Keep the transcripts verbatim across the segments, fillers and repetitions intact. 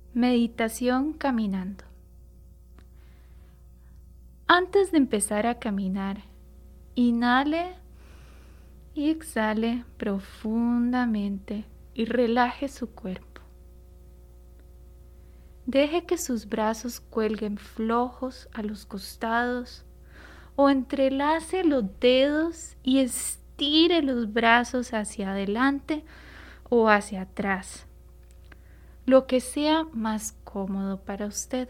Meditación caminando. Antes de empezar a caminar, inhale y exhale profundamente y relaje su cuerpo. Deje que sus brazos cuelguen flojos a los costados o entrelace los dedos y estire los brazos hacia adelante o hacia atrás, lo que sea más cómodo para usted.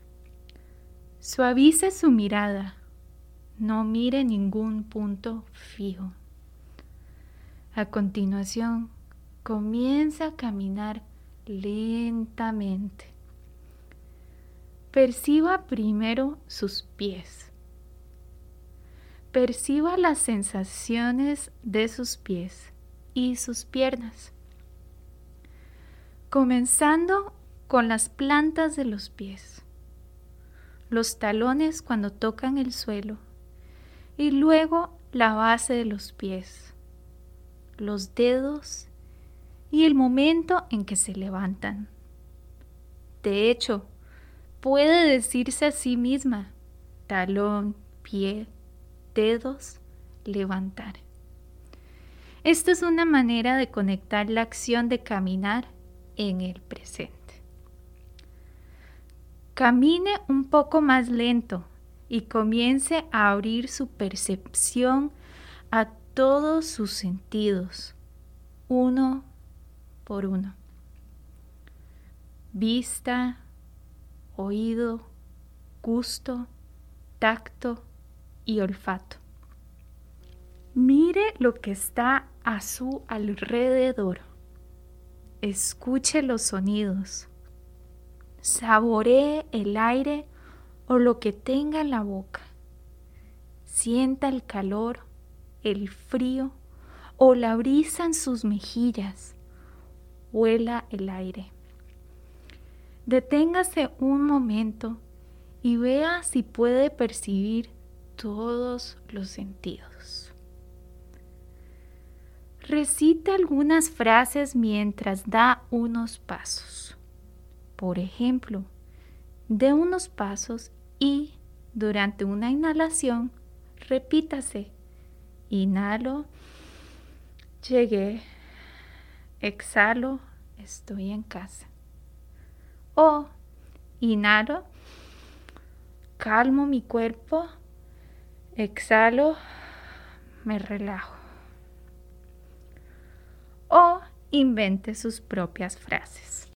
Suavice su mirada, no mire ningún punto fijo. A continuación, comienza a caminar lentamente. Perciba primero sus pies. Perciba las sensaciones de sus pies y sus piernas, comenzando con las plantas de los pies, los talones cuando tocan el suelo y luego la base de los pies, los dedos y el momento en que se levantan. De hecho, puede decirse a sí misma: talón, pie, dedos, levantar. Esta es una manera de conectar la acción de caminar en el presente. Camine un poco más lento y comience a abrir su percepción a todos sus sentidos, uno por uno. Vista, oído, gusto, tacto y olfato. Mire lo que está a su alrededor. Escuche los sonidos. Saboree el aire o lo que tenga en la boca. Sienta el calor, el frío o la brisa en sus mejillas. Huela el aire. Deténgase un momento y vea si puede percibir todos los sentidos. Recita algunas frases mientras da unos pasos. Por ejemplo, dé unos pasos y, durante una inhalación, repítase: inhalo, llegué, exhalo, estoy en casa. O inhalo, calmo mi cuerpo, exhalo, me relajo. O invente sus propias frases.